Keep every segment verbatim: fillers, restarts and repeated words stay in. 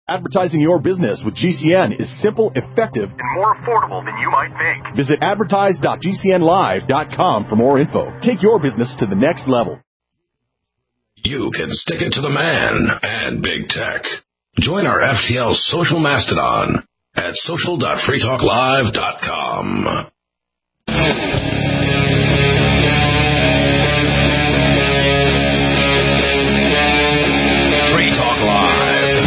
Advertising your business with G C N is simple, effective, and more affordable than you might think. Visit advertise dot g c n live dot com for more info. Take your business to the next level. You can stick it to the man and big tech. Join our F T L social mastodon at social dot free talk live dot com. Free Talk Live.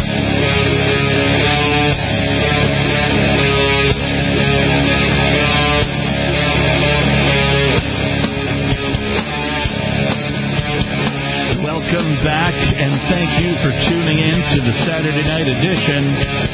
Welcome back, and thank you for tuning in to the Saturday night edition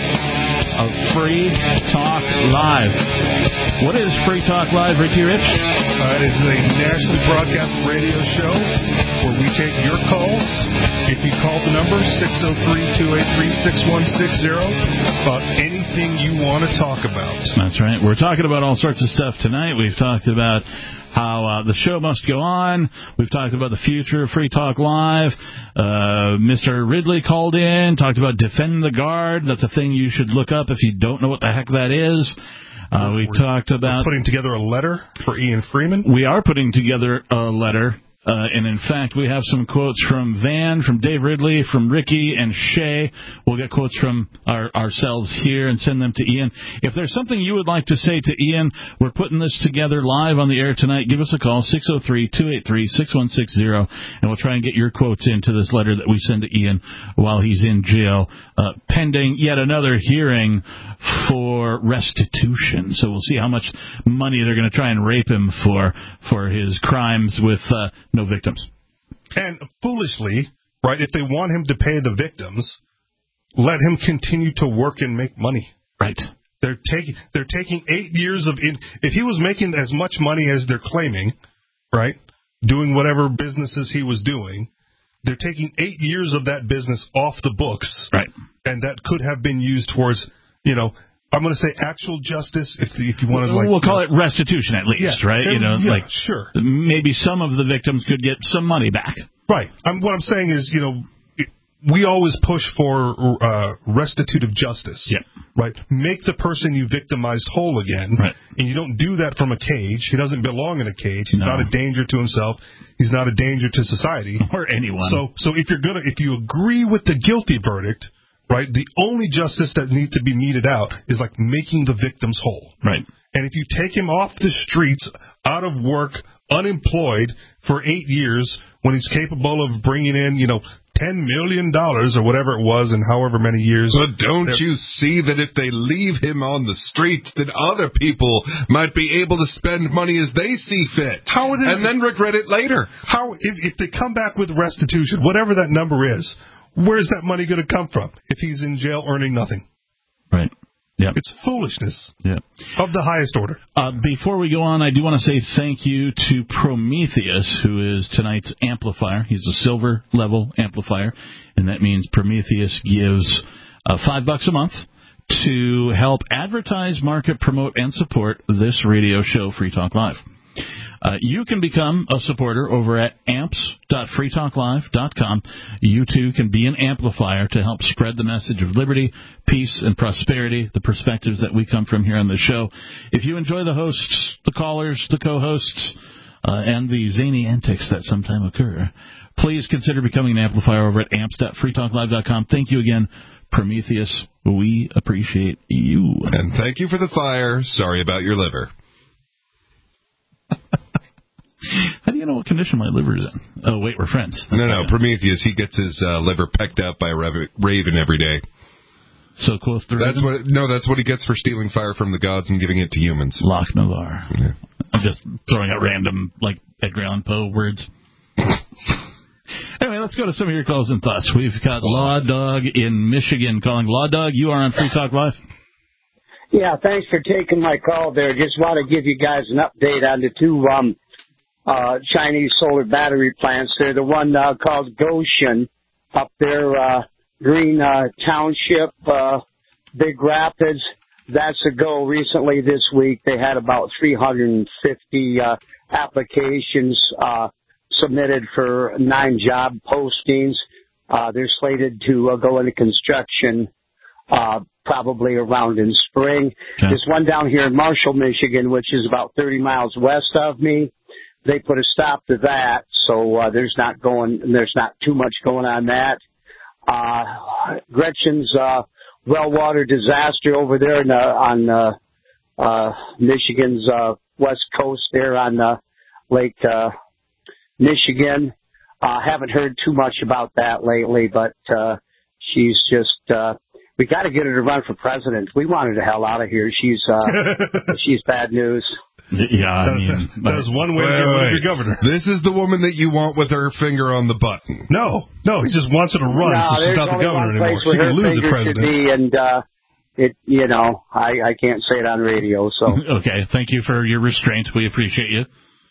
of Free Talk Live. What is Free Talk Live, Ricky Rich? Uh, it is a national broadcast radio show where we take your calls. If you call the number six oh three, two eight three, six one six zero about anything you want to talk about. That's right. We're talking about all sorts of stuff tonight. We've talked about how uh, the show must go on. We've talked about the future of Free Talk Live. Uh, Mister Ridley called in, talked about Defend the Guard. That's a thing you should look up if you don't know what the heck that is. Uh, we we're, talked about we're putting together a letter for Ian Freeman. We are putting together a letter. Uh, and, in fact, we have some quotes from Van, from Dave Ridley, from Ricky, and Shay. We'll get quotes from our, ourselves here and send them to Ian. If there's something you would like to say to Ian, we're putting this together live on the air tonight. Give us a call, six oh three, two eight three, six one six zero, and we'll try and get your quotes into this letter that we send to Ian while he's in jail, uh, pending yet another hearing for restitution. So we'll see how much money they're going to try and rape him for for his crimes with uh, no victims. And foolishly, right, if they want him to pay the victims, let him continue to work and make money. Right. They're taking they're taking eight years of in, if he was making as much money as they're claiming, right, doing whatever businesses he was doing, they're taking eight years of that business off the books. Right. And that could have been used towards, you know, I'm going to say actual justice, if if you want to, like, we'll call you know, it restitution at least, yeah, right? You know, yeah, like sure. Maybe some of the victims could get some money back. Right. I'm, what I'm saying is, you know, it, we always push for uh, restitutive justice. Yeah. Right. Make the person you victimized whole again. Right. And you don't do that from a cage. He doesn't belong in a cage. He's no. not a danger to himself. He's not a danger to society or anyone. So, so if you're gonna, if you agree with the guilty verdict. Right, the only justice that needs to be meted out is like making the victims whole. Right. And if you take him off the streets, out of work, unemployed for eight years, when he's capable of bringing in, you know, ten million dollars or whatever it was in however many years. But don't you see that if they leave him on the streets, then other people might be able to spend money as they see fit, how would it, and then regret it later? How if, if they come back with restitution, whatever that number is, where's that money going to come from if he's in jail earning nothing? Right. Yeah. It's foolishness. Yeah. Of the highest order. Uh, before we go on, I do want to say thank you to Prometheus, who is tonight's amplifier. He's a silver level amplifier, and that means Prometheus gives uh, five bucks a month to help advertise, market, promote, and support this radio show, Free Talk Live. Uh, you can become a supporter over at amps dot free talk live dot com. You, too, can be an amplifier to help spread the message of liberty, peace, and prosperity, the perspectives that we come from here on the show. If you enjoy the hosts, the callers, the co-hosts, uh, and the zany antics that sometimes occur, please consider becoming an amplifier over at amps dot free talk live dot com. Thank you again, Prometheus. We appreciate you. And thank you for the fire. Sorry about your liver. How do you know what condition my liver is in? Oh, wait, we're friends. That's no, no, Prometheus, he gets his uh, liver pecked out by a raven every day. So close to that's what. No, that's what he gets for stealing fire from the gods and giving it to humans. Loch Navar. Yeah. I'm just throwing out random, like, Edgar Allan Poe words. Anyway, let's go to some of your calls and thoughts. We've got Law Dog in Michigan calling. Law Dog, you are on Free Talk Live. Yeah, thanks for taking my call there. Just want to give you guys an update on the two um, uh, Chinese solar battery plants. They're the one uh, called Goshen up there, uh, Green uh, Township, uh, Big Rapids. That's a go. Recently this week, they had about three hundred fifty uh, applications uh, submitted for nine job postings. Uh, they're slated to uh, go into construction uh, probably around in spring. Okay. There's one down here in Marshall, Michigan, which is about thirty miles west of me. They put a stop to that, so uh, there's not going, there's not too much going on that. Uh, Gretchen's uh, well water disaster over there in, uh, on uh, uh, Michigan's uh, west coast there on uh, Lake uh, Michigan. I uh, haven't heard too much about that lately, but uh, she's just. Uh, we got to get her to run for president. We want her the hell out of here. She's uh, she's bad news. Yeah, I mean, there's one way wait, to get rid of wait. your governor. This is the woman that you want with her finger on the button. No, no, he just wants her to run, no, so she's not the governor anymore. She can lose the president. Be, and uh, it, you know, I, I can't say it on radio. So okay, thank you for your restraint. We appreciate you.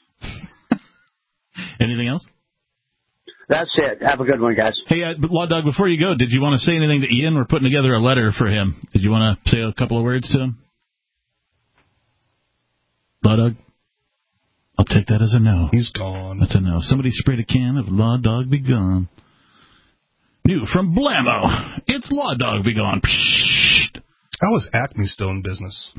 Anything else? That's it. Have a good one, guys. Hey, uh, Law Dog, before you go, did you want to say anything to Ian? We're putting together a letter for him. Did you want to say a couple of words to him? Law Dog? I'll take that as a no. He's gone. That's a no. Somebody sprayed a can of Law Dog Be Gone. New from Blammo. It's Law Dog Be Gone. Psst. How is Acme still in business?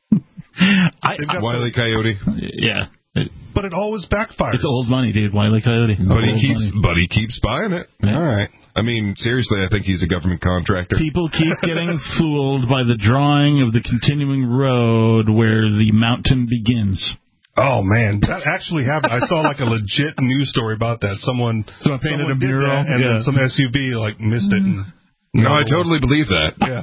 I, I, Wile E. Coyote. Yeah. But it always backfires. It's old money, dude. Wile E. Coyote. It's But he keeps, money. but he keeps buying it. Yeah. All right. I mean, seriously, I think he's a government contractor. People keep getting fooled by the drawing of the continuing road where the mountain begins. Oh, man. That actually happened. I saw like a legit news story about that. Someone, Someone painted someone a mural, did that, and yeah. then some S U V like missed it. And No, I totally believe that. Yeah.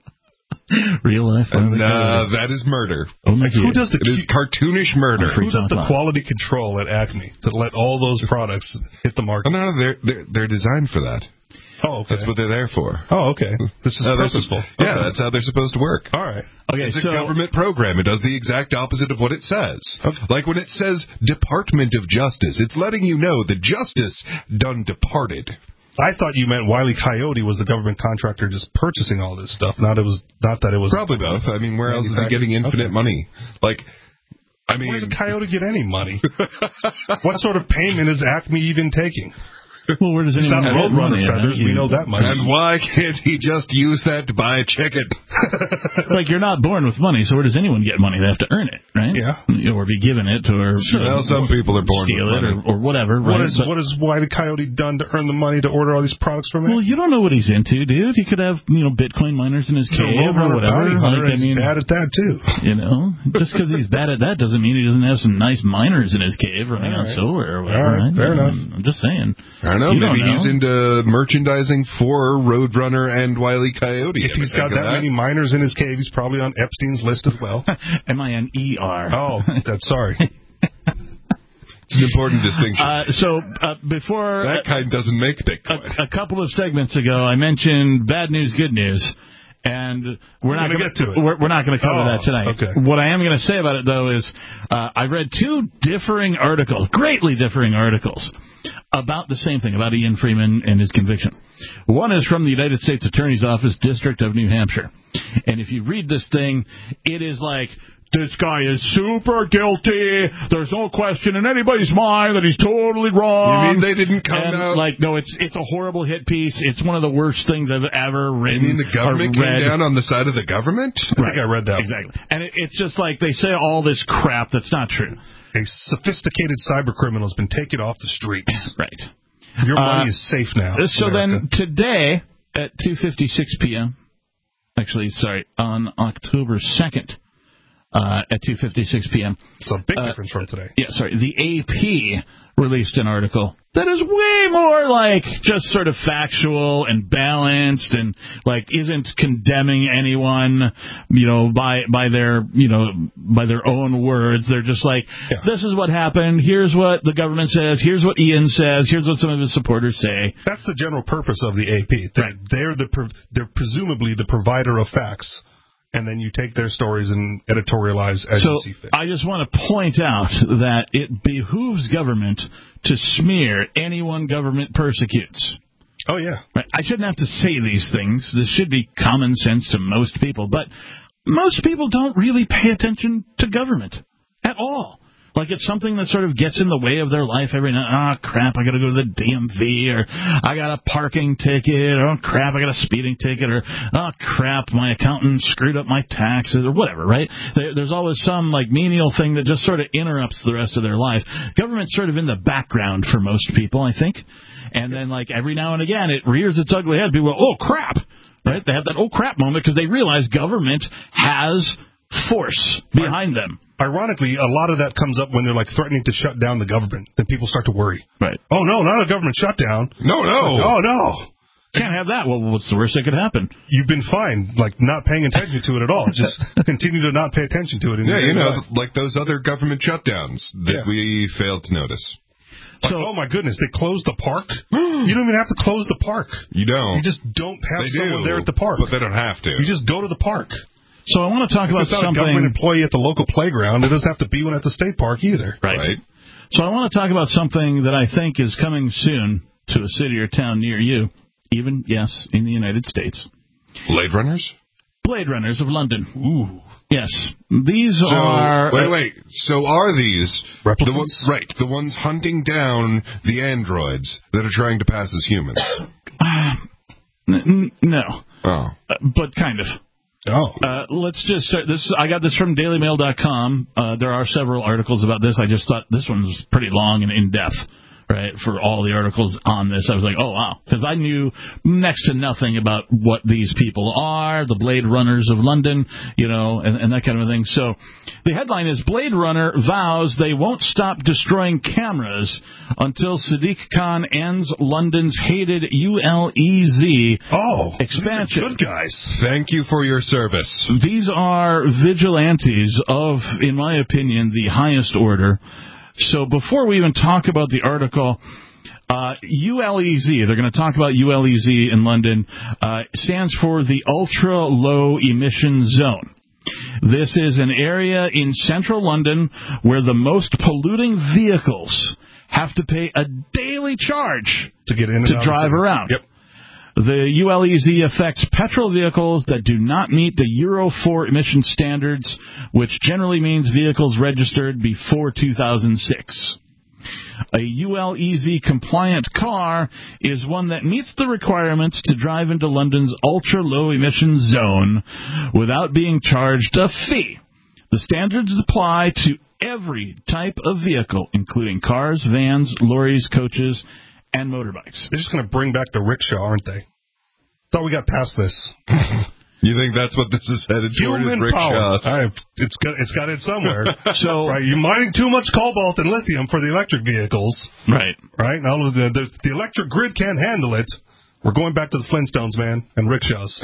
Real life. And uh, that is murder. Oh my Who does the It is cartoonish murder. Who does the quality control at Acme to let all those products hit the market? Oh, no, they're, they're, they're designed for that. Oh, okay. That's what they're there for. Oh, okay. This is Uh, purposeful. Yeah, Okay. that's how they're supposed to work. All right. Okay, It's so a government program. It does the exact opposite of what it says. Like when it says Department of Justice, it's letting you know the justice done departed. I thought you meant Wile E. Coyote was the government contractor just purchasing all this stuff. Not it was not that it was Probably both. I mean, where else is he getting infinite Okay. money? Like, I mean, Where does a coyote get any money? What sort of payment is Acme even taking? well, where does It's anyone not get Roadrunner money? feathers. We know that much. and why can't he just use that to buy a chicken? Like, you're not born with money, so where does anyone get money? They have to earn it, right? Yeah. Or be given it, or Sure. Well, some people are born steal with it, money. or, or whatever, What right? is But- what is Wile E. Coyote done to earn the money to order all these products from well, it? you don't know what he's into, dude. He could have, you know, Bitcoin miners in his He's a cave or Roadrunner whatever. bounty hunter, Like, I and he's mean, bad at that too. you know, just because he's bad at that doesn't mean he doesn't have some nice miners in his cave running All on right. solar or whatever. All right, right? fair enough. I'm just saying. I don't know. You Maybe don't he's know. into merchandising for Roadrunner and Wile E. Coyote. If Ever he's got think of that many miners in his cave, he's probably on Epstein's list as well. M I N E R. Oh, that's sorry. It's an important distinction. Uh, so uh, before that kind doesn't make Bitcoin. a, a couple of segments ago, I mentioned bad news, good news, and we're, We're not gonna gonna, get to it. We're, we're not going to cover Oh, that tonight. okay. What I am going to say about it, though, is uh, I read two differing articles, greatly differing articles, about the same thing, about Ian Freeman and his conviction. One is from the United States Attorney's Office, District of New Hampshire, and if you read this thing, it is like, this guy is super guilty. There's no question in anybody's mind that he's totally wrong. You mean they didn't come and, out? Like, no, it's it's a horrible hit piece. It's one of the worst things I've ever You written. mean the government or came read. down on the side of the government? I think I read that. Exactly. And it, it's just like they say all this crap that's not true. A sophisticated cyber criminal has been taken off the streets. Right. Your money Uh, is safe now. So America. then today at two fifty-six p.m., actually, sorry, on October second, uh, at two fifty-six p.m. It's a big uh, difference from today. Yeah, sorry. The A P released an article that is way more like just sort of factual and balanced and like isn't condemning anyone, you know, by by their, you know, by their own words. They're just like, Yeah. this is what happened. Here's what the government says. Here's what Ian says. Here's what some of his supporters say. That's the general purpose of the A P. They're, Right. they're the prov- they're presumably the provider of facts, and then you take their stories and editorialize as So you see fit. I just want to point out that it behooves government to smear anyone government persecutes. Oh yeah, Right. I shouldn't have to say these things. This should be common sense to most people, but most people don't really pay attention to government at all. Like it's something that sort of gets in the way of their life every night. Oh, crap, I got to go to the D M V, or I got a parking ticket, or oh, crap, I got a speeding ticket, or oh, crap, my accountant screwed up my taxes, or whatever, right? There, there's always some, like, menial thing that just sort of interrupts the rest of their life. Government's sort of in the background for most people, I think. And then, like, every now and again, it rears its ugly head. People go, oh, crap, right? They have that oh, crap moment because they realize government has force behind them. Ironically, a lot of that comes up when they're like threatening to shut down the government. Then people start to worry. Right. Oh, no, not a government shutdown. No, no. Like, oh, no. Can't have that. Well, what's the worst that could happen? You've been fine, like not paying attention to it at all. Just continue to not pay attention to it. In Yeah, you know, life. like those other government shutdowns that yeah. we failed to notice. Like, so, oh, my goodness, they closed the park? You don't even have to close the park. You don't. You just don't have they someone do, there at the park. But they don't have to. You just go to the park. So I want to talk if about it's not something. a government employee at the local playground. It doesn't have to be one at the state park either. Right. right. So I want to talk about something that I think is coming soon to a city or town near you, even, yes, in the United States. Blade Runners? Blade Runners of London. Ooh. Yes. These so, are... Wait, wait. So are these... Replicants? The ones, right. The ones hunting down the androids that are trying to pass as humans. Uh, n- no. Oh. Uh, but kind of. Oh. Uh, let's just start this. I got this from Daily Mail dot com. Uh, there are several articles about this. I just thought this one was pretty long and in-depth, right, for all the articles on this. I was like, oh, wow, because I knew next to nothing about what these people are, the Blade Runners of London, you know, and, and that kind of thing. So the headline is, Blade Runner vows they won't stop destroying cameras until Sadiq Khan ends London's hated U L E Z oh, expansion. Good guys. Thank you for your service. These are vigilantes of, in my opinion, the highest order. So before we even talk about the article, uh, U L E Z, they're going to talk about U L E Z in London, uh, stands for the Ultra Low Emission Zone. This is an area in central London where the most polluting vehicles have to pay a daily charge to get in and to out drive around. Yep. The U L E Z affects petrol vehicles that do not meet the Euro four emission standards, which generally means vehicles registered before two thousand six. A U L E Z-compliant car is one that meets the requirements to drive into London's ultra-low emission zone without being charged a fee. The standards apply to every type of vehicle, including cars, vans, lorries, coaches, and motorbikes. They're just going to bring back the rickshaw, aren't they? Thought we got past this. You think that's what this is headed toward? Human is power. I, it's got it's got it somewhere. So right, you're mining too much cobalt and lithium for the electric vehicles. Right. Right. Now the, the the electric grid can't handle it. We're going back to the Flintstones, man, and rickshaws.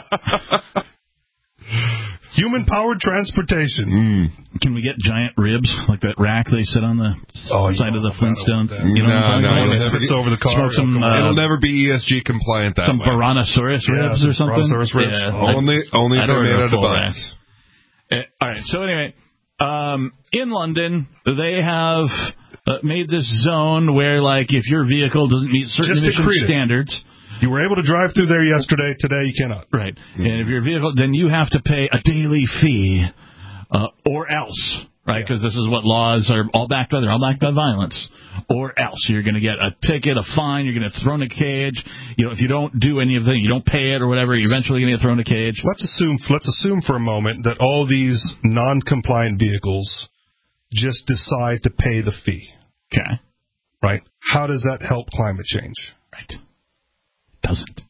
Human-powered transportation. Mm. Can we get giant ribs like that rack they sit on the oh, side of the Flintstones? You know, no, no, it'll never, it's over the car. Smoke some, uh, it'll never be E S G compliant that some way. Some Brontosaurus ribs yeah, or something. Brontosaurus ribs. Yeah, oh, only, only if they're made out of buns. Uh, all right. So anyway, um, in London, they have uh, made this zone where, like, if your vehicle doesn't meet certain Just emission standards. You were able to drive through there yesterday. Today, you cannot. Right. Mm-hmm. And if your vehicle, then you have to pay a daily fee, uh, or else, right? Because yeah. this is what laws are all backed by. They're all backed by violence. Or else you're going to get a ticket, a fine. You're going to get thrown in a cage. You know, if you don't do anything, you don't pay it or whatever, you're eventually going to get thrown in a cage. Let's assume. Let's assume for a moment that all these non-compliant vehicles just decide to pay the fee. Okay. Right. How does that help climate change? Right. Doesn't.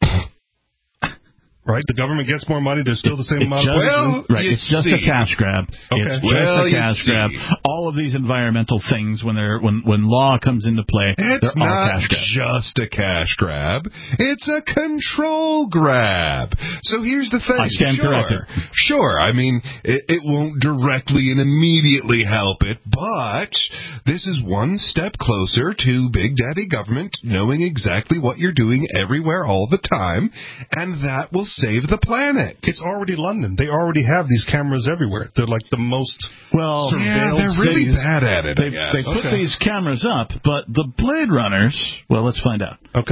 Right? The government gets more money. There's still the same it amount just, of well, Right. It's just see. a cash grab. Okay. It's well, just a cash see. grab. All of these environmental things, when they're when when law comes into play, it's they're all not cash grabs. just a cash grab. It's a control grab. So here's the thing. I stand sure, corrected. Sure. I mean, it, it won't directly and immediately help it, but this is one step closer to Big Daddy government knowing exactly what you're doing everywhere all the time, and that will save the planet. It's already London. They already have these cameras everywhere. They're like the most well. Yeah, they're really cities. bad at it. They, they put okay. these cameras up, but the Blade Runners. Well, let's find out. Okay.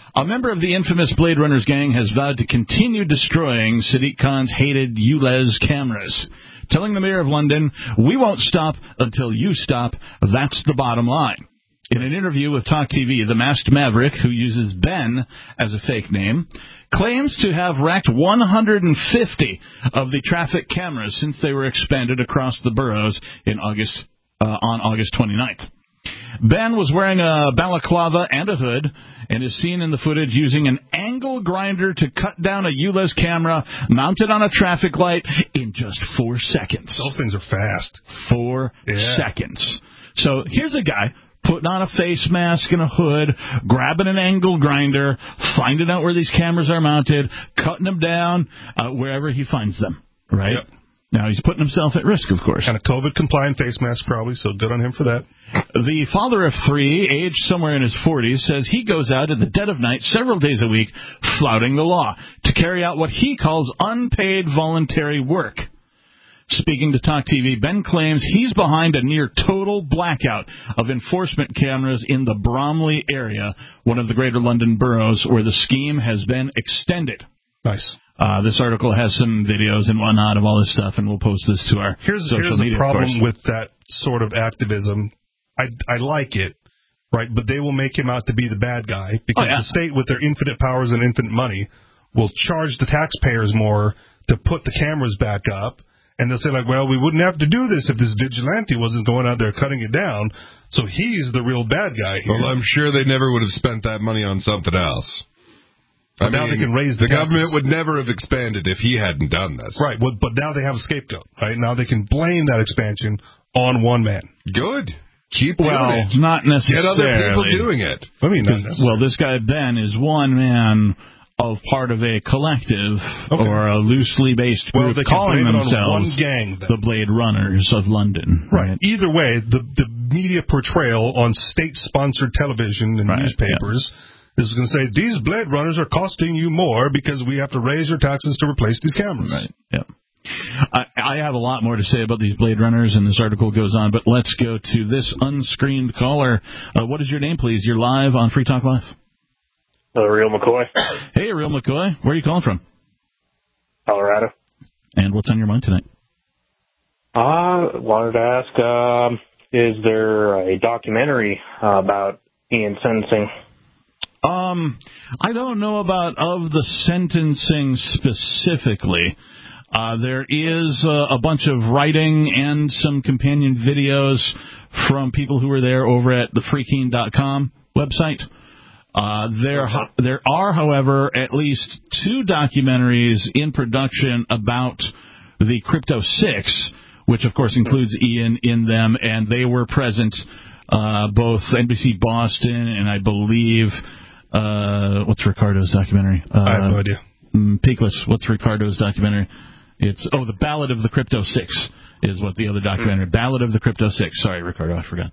A member of the infamous Blade Runners gang has vowed to continue destroying Sadiq Khan's hated U L E Z cameras, telling the mayor of London, "We won't stop until you stop. That's the bottom line." In an interview with Talk T V, the masked maverick, who uses Ben as a fake name, claims to have racked one hundred fifty of the traffic cameras since they were expanded across the boroughs in August uh, on August twenty-ninth. Ben was wearing a balaclava and a hood and is seen in the footage using an angle grinder to cut down a U L E Z camera mounted on a traffic light in just four seconds. Those things are fast. Four yeah. seconds. So here's a guy putting on a face mask and a hood, grabbing an angle grinder, finding out where these cameras are mounted, cutting them down uh, wherever he finds them, right? Yep. Now, he's putting himself at risk, of course. Kind of COVID-compliant face mask, probably, so good on him for that. The father of three, aged somewhere in his forties, says he goes out at the dead of night several days a week, flouting the law, to carry out what he calls unpaid voluntary work. Speaking to Talk T V, Ben claims he's behind a near total blackout of enforcement cameras in the Bromley area, one of the Greater London boroughs where the scheme has been extended. Nice. Uh, this article has some videos and whatnot of all this stuff, and we'll post this to our here's, social here's media. Here's the problem with that sort of activism. I, I like it, right? But they will make him out to be the bad guy because oh, yeah. the state, with their infinite powers and infinite money, will charge the taxpayers more to put the cameras back up. And they'll say, like, well, we wouldn't have to do this if this vigilante wasn't going out there cutting it down. So he's the real bad guy here. Well, I'm sure they never would have spent that money on something else. But now mean, they can raise the, the taxes. government would never have expanded if he hadn't done this. Right, well, but now they have a scapegoat, right? Now they can blame that expansion on one man. Good. Keep well, doing it. not necessarily. Get other people doing it. I mean, not necessarily. Well, this guy, Ben, is one man of part of a collective okay. or a loosely based group well, they calling can themselves one gang, the Blade Runners of London. Right. right. Either way, the, the media portrayal on state-sponsored television and right. newspapers yeah. is going to say, these Blade Runners are costing you more because we have to raise your taxes to replace these cameras. Right. Yeah. I, I have a lot more to say about these Blade Runners, and this article goes on, but let's go to this unscreened caller. Uh, what is your name, please? You're live on Free Talk Live. Uh, Real McCoy. Hey, Real McCoy. Where are you calling from? Colorado. And what's on your mind tonight? I uh, wanted to ask, um, is there a documentary uh, about Ian sentencing? Um, I don't know about of the sentencing specifically. Uh, there is uh, a bunch of writing and some companion videos from people who were there over at the freaking dot com website. Uh, there, there are, however, at least two documentaries in production about the Crypto Six, which, of course, includes Ian in them, and they were present, uh, both N B C Boston and I believe, uh, what's Ricardo's documentary? Uh, I have no idea. Peakless, what's Ricardo's documentary? It's, oh, The Ballad of the Crypto Six is what the other documentary, mm. Ballad of the Crypto Six. Sorry, Ricardo, I forgot.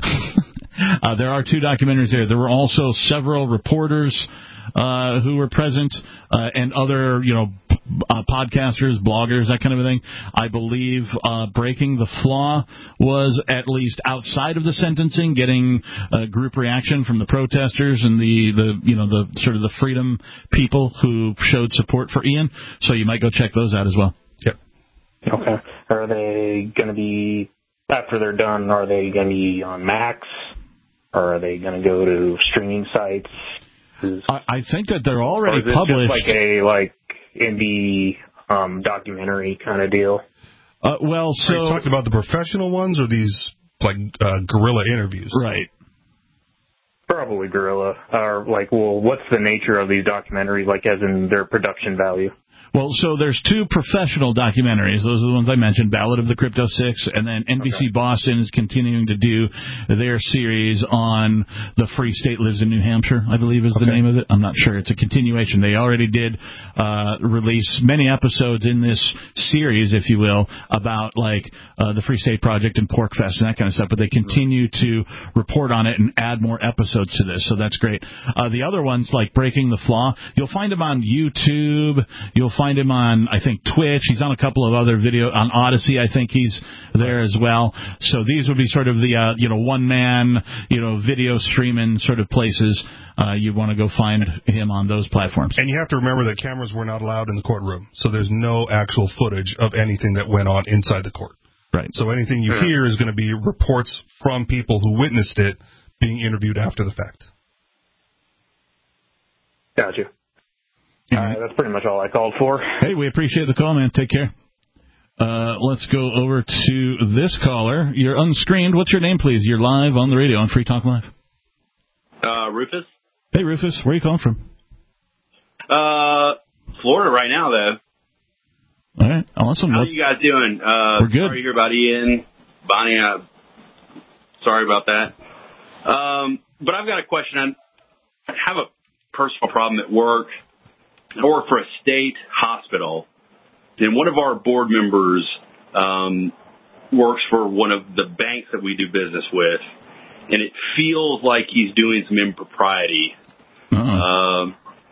uh, there are two documentaries there. There were also several reporters uh, who were present uh, and other, you know, uh, podcasters, bloggers, that kind of a thing. I believe uh, Breaking the Flaw was at least outside of the sentencing, getting a group reaction from the protesters and the, the you know, the sort of the freedom people who showed support for Ian. So you might go check those out as well. Yep. Okay. Are they going to be, after they're done, are they going to be on Max? Or are they going to go to streaming sites? Is, I, I think that they're already or is it published. Just like a like indie um, documentary kind of deal. Uh, well, so are you talking about the professional ones or these like uh, guerrilla interviews? Right. Probably guerrilla. Or like, well, what's the nature of these documentaries? Like, as in their production value. Well, so there's two professional documentaries. Those are the ones I mentioned, Ballad of the Crypto Six, and then N B C okay. Boston is continuing to do their series on The Free State Lives in New Hampshire, I believe is the okay. name of it. I'm not sure. It's a continuation. They already did uh, release many episodes in this series, if you will, about like uh, the Free State Project and PorcFest and that kind of stuff, but they continue to report on it and add more episodes to this, so that's great. Uh, the other ones, like Breaking the Flaw, you'll find them on YouTube. You'll find him on, I think, Twitch. He's on a couple of other video on Odyssey. I think he's there as well. So these would be sort of the uh, you know one man you know video streaming sort of places. Uh, you want to go find him on those platforms. And you have to remember that cameras were not allowed in the courtroom, so there's no actual footage of anything that went on inside the court. Right. So anything you hear is going to be reports from people who witnessed it being interviewed after the fact. Gotcha. All right, that's pretty much all I called for. Hey, we appreciate the call, man. Take care. Uh, let's go over to this caller. You're unscreened. What's your name, please? You're live on the radio on Free Talk Live. Uh, Rufus. Hey, Rufus. Where are you calling from? Uh, Florida right now, though. All right. Awesome. How are you guys doing? Uh, We're good. Sorry to hear about Ian. Bonnie, uh, sorry about that. Um, but I've got a question. I have a personal problem at work. I work for a state hospital, and one of our board members um, works for one of the banks that we do business with, and it feels like he's doing some impropriety. Uh-uh. Um,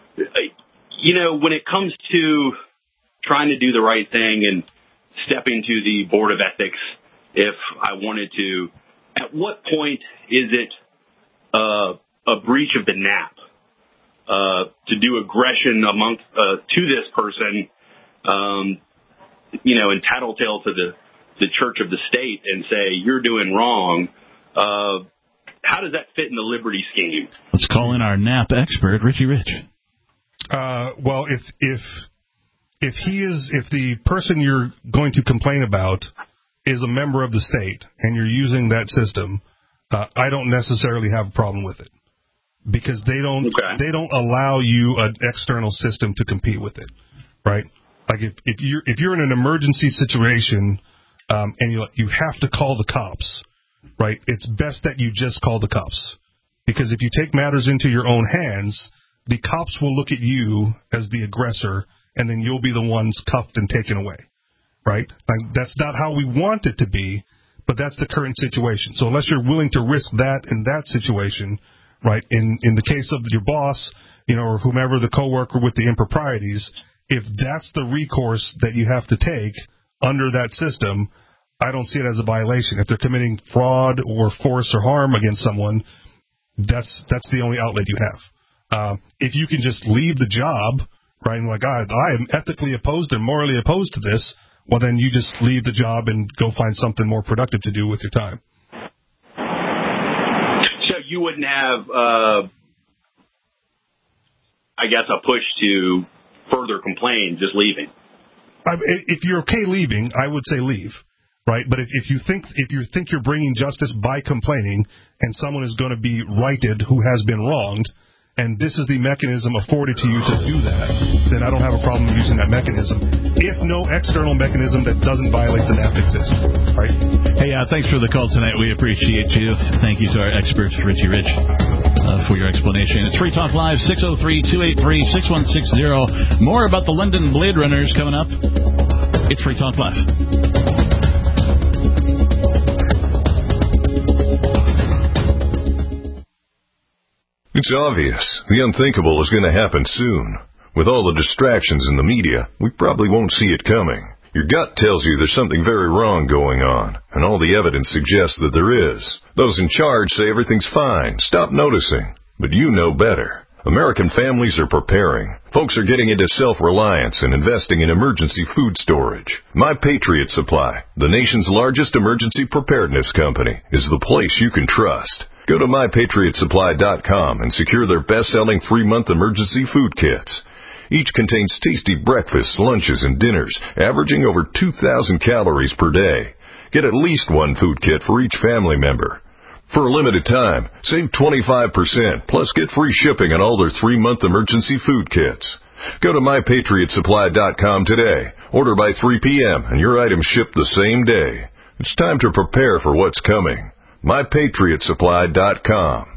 you know, when it comes to trying to do the right thing and stepping to the Board of Ethics, if I wanted to, at what point is it uh, a breach of the N A P? Uh, to do aggression amongst, uh, to this person, um, you know, and tattletale to the, the church of the state and say, you're doing wrong. Uh, how does that fit in the liberty scheme? Let's call in our N A P expert, Richie Rich. Uh, well, if, if, if he is, if the person you're going to complain about is a member of the state and you're using that system, uh, I don't necessarily have a problem with it. Because they don't okay. they don't allow you an external system to compete with it, right? Like if, if you're if you're in an emergency situation um, and you you have to call the cops, right? It's best that you just call the cops, because if you take matters into your own hands, the cops will look at you as the aggressor, and then you'll be the ones cuffed and taken away, right? Like, that's not how we want it to be, but that's the current situation. So unless you're willing to risk that in that situation. Right. In in the case of your boss, you know, or whomever, the coworker with the improprieties, if that's the recourse that you have to take under that system, I don't see it as a violation. If they're committing fraud or force or harm against someone, that's that's the only outlet you have. Uh, if you can just leave the job, right, and like, I, I am ethically opposed and morally opposed to this, well, then you just leave the job and go find something more productive to do with your time. You wouldn't have, uh, I guess, a push to further complain just leaving. I, if you're okay leaving, I would say leave, right? But if, if you think if you think you're bringing justice by complaining, and someone is going to be righted who has been wronged, and this is the mechanism afforded to you to do that, then I don't have a problem using that mechanism, if no external mechanism that doesn't violate the N A P exists, right? Hey, uh, thanks for the call tonight. We appreciate you. Thank you to our expert, Richie Rich, uh, for your explanation. It's Free Talk Live, six oh three, two eight three, six one six zero. More about the London Blade Runners coming up. It's Free Talk Live. It's obvious. The unthinkable is going to happen soon. With all the distractions in the media, we probably won't see it coming. Your gut tells you there's something very wrong going on, and all the evidence suggests that there is. Those in charge say everything's fine. Stop noticing. But you know better. American families are preparing. Folks are getting into self-reliance and investing in emergency food storage. My Patriot Supply, the nation's largest emergency preparedness company, is the place you can trust. Go to my patriot supply dot com and secure their best-selling three-month emergency food kits. Each contains tasty breakfasts, lunches, and dinners, averaging over two thousand calories per day. Get at least one food kit for each family member. For a limited time, save twenty-five percent, plus get free shipping on all their three-month emergency food kits. Go to my patriot supply dot com today. Order by three p.m. and your items ship the same day. It's time to prepare for what's coming. my patriot supply dot com.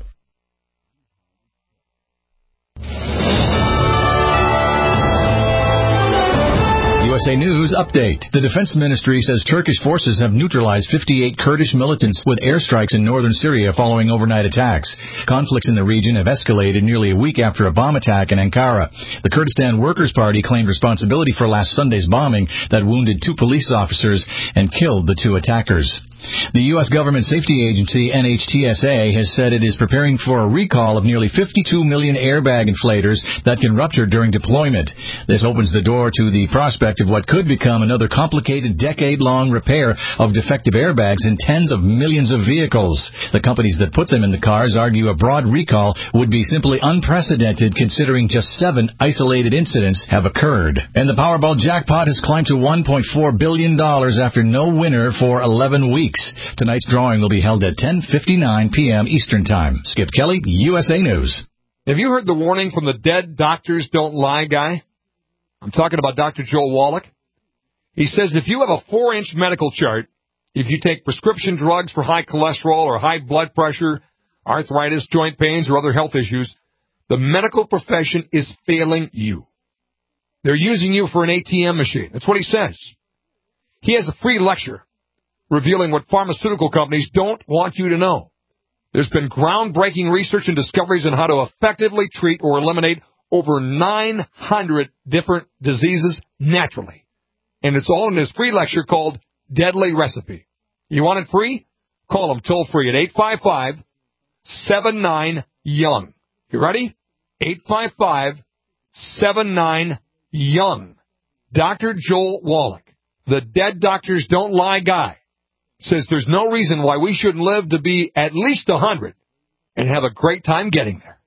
U S A News Update. The Defense Ministry says Turkish forces have neutralized fifty-eight Kurdish militants with airstrikes in northern Syria following overnight attacks. Conflicts in the region have escalated nearly a week after a bomb attack in Ankara. The Kurdistan Workers' Party claimed responsibility for last Sunday's bombing that wounded two police officers and killed the two attackers. The U S government safety agency, N H T S A, has said it is preparing for a recall of nearly fifty-two million airbag inflators that can rupture during deployment. This opens the door to the prospect of what could become another complicated decade-long repair of defective airbags in tens of millions of vehicles. The companies that put them in the cars argue a broad recall would be simply unprecedented considering just seven isolated incidents have occurred. And the Powerball jackpot has climbed to one point four billion dollars after no winner for eleven weeks. Tonight's drawing will be held at ten fifty-nine p.m. Eastern Time. Skip Kelly, U S A News. Have you heard the warning from the dead doctors don't lie guy? I'm talking about Doctor Joel Wallach. He says if you have a four-inch medical chart, if you take prescription drugs for high cholesterol or high blood pressure, arthritis, joint pains, or other health issues, the medical profession is failing you. They're using you for an A T M machine. That's what he says. He has a free lecture revealing what pharmaceutical companies don't want you to know. There's been groundbreaking research and discoveries on how to effectively treat or eliminate over nine hundred different diseases naturally. And it's all in this free lecture called Deadly Recipe. You want it free? Call him toll free at eight five five, seven nine, young. You ready? eight five five, seven nine, young. Doctor Joel Wallach, the Dead Doctors Don't Lie guy, says there's no reason why we shouldn't live to be at least one hundred and have a great time getting there.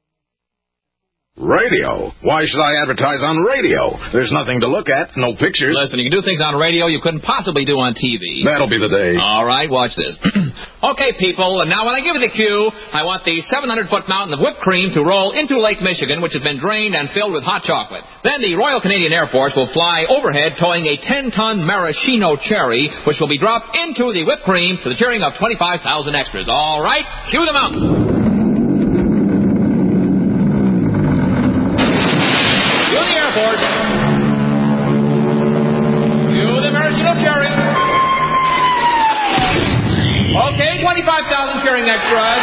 Radio? Why should I advertise on radio? There's nothing to look at, no pictures. Listen, you can do things on radio you couldn't possibly do on T V. That'll be the day. All right, watch this. Okay, people, and now when I give you the cue, I want the seven hundred foot mountain of whipped cream to roll into Lake Michigan, which has been drained and filled with hot chocolate. Then the Royal Canadian Air Force will fly overhead towing a ten ton maraschino cherry, which will be dropped into the whipped cream to the cheering of twenty-five thousand extras. All right, cue the mountain. Okay, twenty-five thousand cheering extras.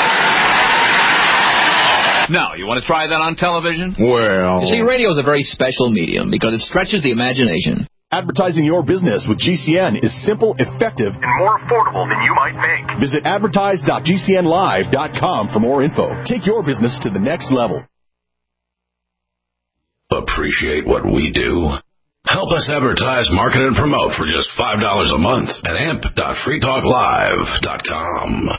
Now, you want to try that on television? Well... You see, radio is a very special medium because it stretches the imagination. Advertising your business with G C N is simple, effective, and more affordable than you might think. Visit advertise dot g c n live dot com for more info. Take your business to the next level. Appreciate what we do? Help us advertise, market, and promote for just five dollars a month at amp dot free talk live dot com.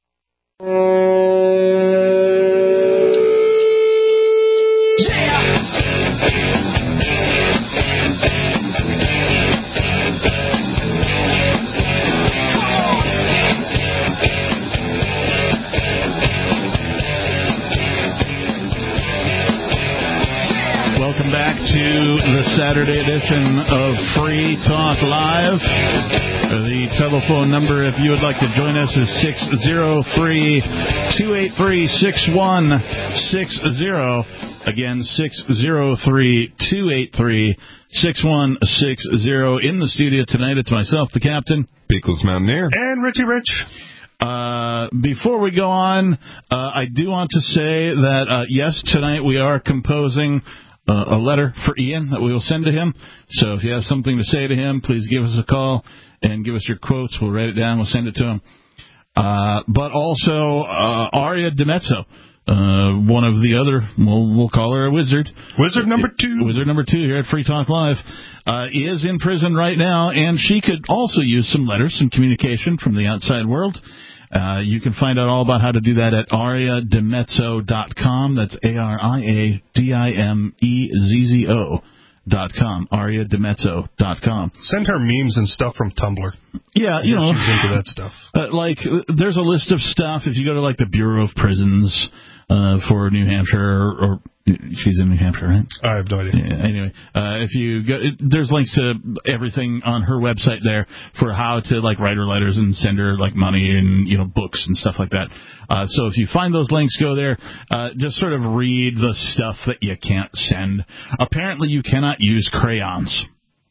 Welcome back to the Saturday edition of Free Talk Live. The telephone number, if you would like to join us, is six oh three, two eight three, six one six oh. Again, six oh three, two eight three, six one six oh. In the studio tonight, it's myself, the captain. Beakless Mountaineer. And Richie Rich. Uh, before we go on, uh, I do want to say that, uh, yes, tonight we are composing Uh, a letter for Ian that we will send to him. So if you have something to say to him, please give us a call and give us your quotes. We'll write it down. We'll send it to him. Uh, but also uh, Aria DiMezzo, uh, one of the other, we'll, we'll call her a wizard. Wizard number two. Wizard number two here at Free Talk Live. Uh, is in prison right now, and she could also use some letters, some communication from the outside world. Uh, you can find out all about how to do that at aria dimezzo dot com. That's A R I A D I M E Z Z O dot com. aria dimezzo dot com. Send her memes and stuff from Tumblr. Yeah, you know. She's into that stuff. Uh, like, there's a list of stuff. If you go to, like, the Bureau of Prisons uh, for New Hampshire, or, or she's in New Hampshire, right? I have no idea. Yeah, anyway, uh, if you go, it, there's links to everything on her website there for how to, like, write her letters and send her, like, money and, you know, books and stuff like that. Uh, so if you find those links, go there. Uh, just sort of read the stuff that you can't send. Apparently you cannot use crayons.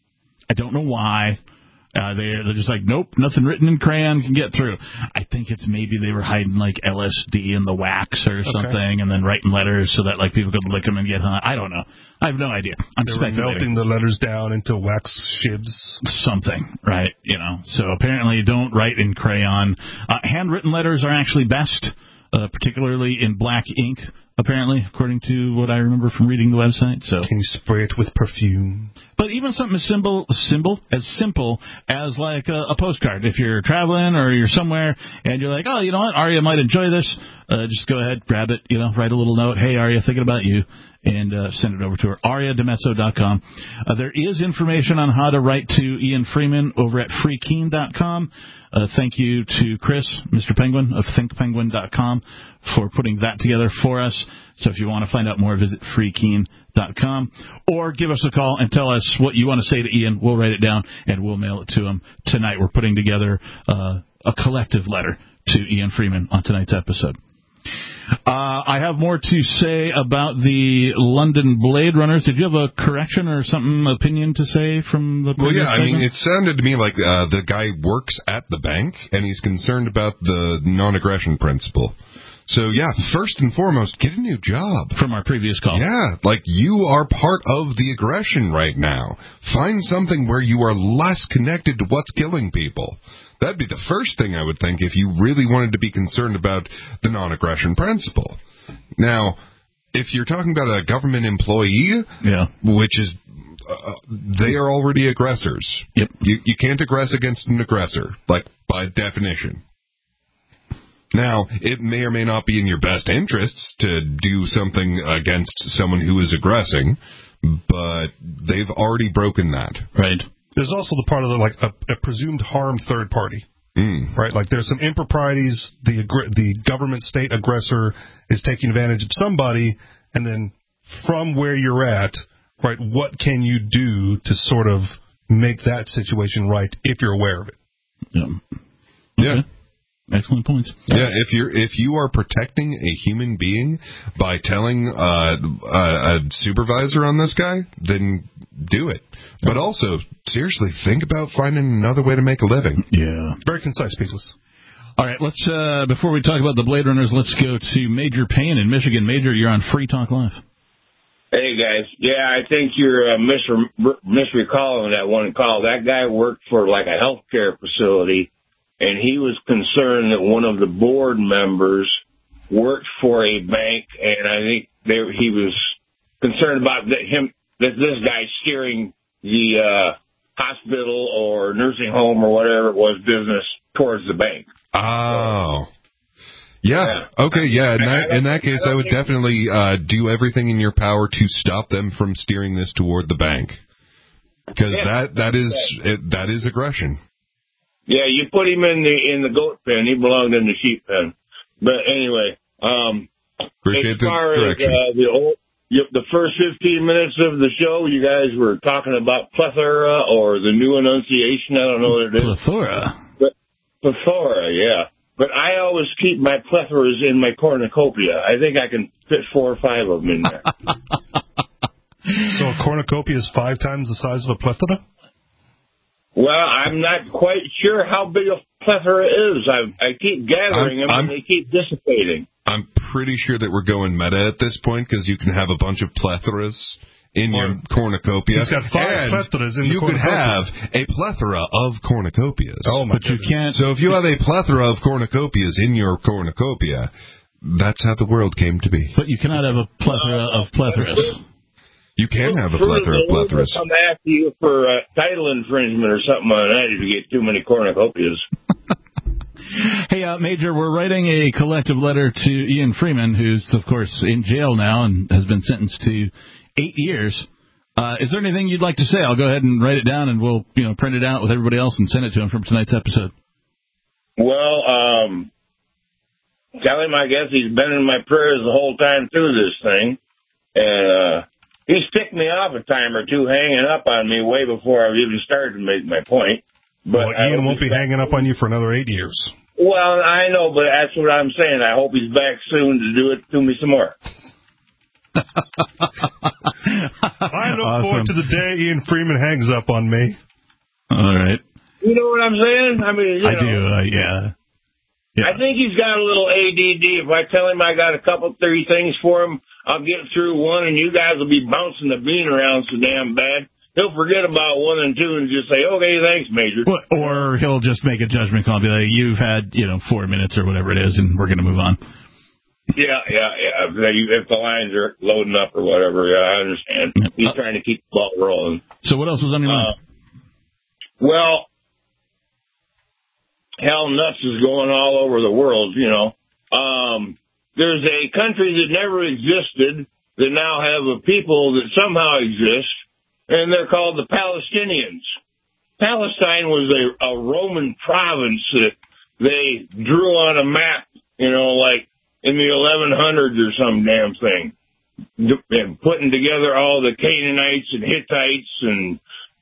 I don't know why. Uh, they're, they're just like, nope, nothing written in crayon can get through. I think it's maybe they were hiding, like, L S D in the wax or Okay. something and then writing letters so that, like, people could lick them and get high. I don't know. I have no idea. I'm They were speculating. melting the letters down into wax shibs. Something, right? You know, so apparently don't write in crayon. Uh, handwritten letters are actually best, uh, particularly in black ink, apparently, according to what I remember from reading the website. So Can you spray it with perfume? But even something as simple, simple as simple as like a, a postcard. If you're traveling or you're somewhere and you're like, oh, you know what, Arya might enjoy this, uh, just go ahead, grab it, you know, write a little note. Hey, Arya, thinking about you, and uh, send it over to her. Arya Demezzo dot com. Uh, there is information on how to write to Ian Freeman over at free keen dot com. Uh, thank you to Chris, Mister Penguin of think penguin dot com, for putting that together for us. So if you want to find out more, visit free keen dot com or give us a call and tell us what you want to say to Ian. We'll write it down and we'll mail it to him tonight. We're putting together uh, a collective letter to Ian Freeman on tonight's episode. Uh, I have more to say about the London Blade Runners. Did you have a correction or something, opinion to say from the Well, previous yeah, I mean, segment? it sounded to me like uh, the guy works at the bank, and he's concerned about the non-aggression principle. So, yeah, first and foremost, get a new job. From our previous call. Yeah, like you are part of the aggression right now. Find something where you are less connected to what's killing people. That'd be the first thing I would think if you really wanted to be concerned about the non-aggression principle. Now, if you're talking about a government employee, yeah, which is, uh, they are already aggressors. Yep. You, you can't aggress against an aggressor, like, by definition. Now, it may or may not be in your best interests to do something against someone who is aggressing, but they've already broken that. Right. There's also the part of the, like, a, a presumed harm third party. Mm. Right? Like, there's some improprieties. The aggr- the government state aggressor is taking advantage of somebody, and then from where you're at, right, what can you do to sort of make that situation right if you're aware of it? Yeah. Yeah. Okay. Excellent points. Yeah, if you're if you are protecting a human being by telling uh, a, a supervisor on this guy, then do it. But also, seriously, think about finding another way to make a living. Yeah. Very concise, Peaceless. All right, let's uh, before we talk about the Blade Runners, let's go to Major Payne in Michigan. Major, you're on Free Talk Live. Hey, guys. Yeah, I think you're uh, mis- misrecalling that one call. That guy worked for, like, a healthcare facility, and he was concerned that one of the board members worked for a bank, and I think they, he was concerned about that him that this guy steering the uh, hospital or nursing home or whatever it was business towards the bank. Oh. Yeah. Okay. Yeah. In that, in that case, I would definitely uh, do everything in your power to stop them from steering this toward the bank, because Yeah. that that is it, that is aggression. Yeah, you put him in the in the goat pen. He belonged in the sheep pen. But anyway, um, Appreciate as far the as correction. uh, the old, you, the first fifteen minutes of the show, you guys were talking about plethora or the new enunciation. I don't know what it is. Plethora. But plethora, yeah. But I always keep my plethoras in my cornucopia. I think I can fit four or five of them in there. So a cornucopia is five times the size of a plethora? Well, I'm not quite sure how big a plethora is. I, I keep gathering I'm- them, I'm- and they keep dissipating. I'm pretty sure that we're going meta at this point, because you can have a bunch of plethoras in your cornucopia. He's got five and plethoras in the you could cornucopia. have a plethora of cornucopias. Oh, my But you can't. So if you have a plethora of cornucopias in your cornucopia, that's how the world came to be. But you cannot have a plethora of plethoras. You can have a plethora of plethoras. I'm after you for uh, title infringement or something on that if you get too many cornucopias. Hey, uh, Major, we're writing a collective letter to Ian Freeman, who's, of course, in jail now and has been sentenced to eight years. Uh, is there anything you'd like to say? I'll go ahead and write it down, and we'll, you know, print it out with everybody else and send it to him from tonight's episode. Well, um, tell him I guess he's been in my prayers the whole time through this thing. And uh, he's ticked me off a time or two hanging up on me way before I've even started to make my point. But Well, Ian won't be hanging up on you for another eight years. Well, I know, but that's what I'm saying. I hope he's back soon to do it to me some more. I look Awesome. forward to the day Ian Freeman hangs up on me. All right. You know what I'm saying? I mean, you I know, do, uh, yeah. yeah. I think he's got a little A D D. If I tell him I got a couple, three things for him, I'll get through one, and you guys will be bouncing the bean around so damn bad. He'll forget about one and two and just say, okay, thanks, Major. Or he'll just make a judgment call and be like, you've had, you know, four minutes or whatever it is, and we're going to move on. Yeah, yeah, yeah. If, they, if the lines are loading up or whatever, yeah, I understand. He's uh, trying to keep the ball rolling. So what else was on your mind? Uh, well, hell nuts is going all over the world, you know. Um, there's a country that never existed that now have a people that somehow exist, and they're called the Palestinians. Palestine was a, a Roman province that they drew on a map, you know, like in the eleven hundreds or some damn thing, and putting together all the Canaanites and Hittites and